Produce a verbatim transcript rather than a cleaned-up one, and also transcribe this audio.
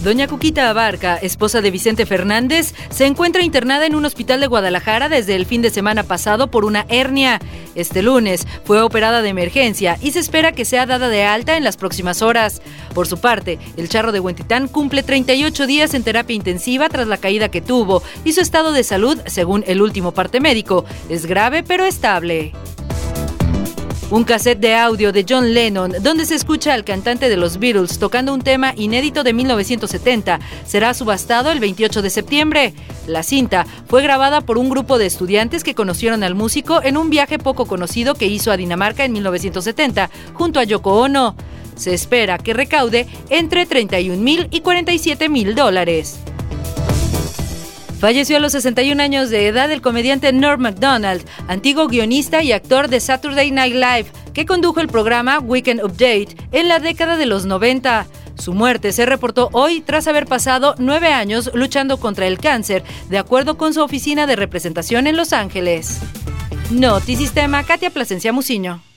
Doña Cuquita Abarca, esposa de Vicente Fernández, se encuentra internada en un hospital de Guadalajara desde el fin de semana pasado por una hernia. Este lunes fue operada de emergencia y se espera que sea dada de alta en las próximas horas. Por su parte, el Charro de Huentitán cumple treinta y ocho días en terapia intensiva tras la caída que tuvo y su estado de salud, según el último parte médico, es grave pero estable. Un cassette de audio de John Lennon, donde se escucha al cantante de los Beatles tocando un tema inédito de mil novecientos setenta, será subastado el veintiocho de septiembre. La cinta fue grabada por un grupo de estudiantes que conocieron al músico en un viaje poco conocido que hizo a Dinamarca en mil novecientos setenta, junto a Yoko Ono. Se espera que recaude entre treinta y un mil y cuarenta y siete mil dólares. Falleció a los sesenta y un años de edad el comediante Norm Macdonald, antiguo guionista y actor de Saturday Night Live, que condujo el programa Weekend Update en la década de los noventa. Su muerte se reportó hoy tras haber pasado nueve años luchando contra el cáncer, de acuerdo con su oficina de representación en Los Ángeles. Notisistema, Katia Plasencia Muciño.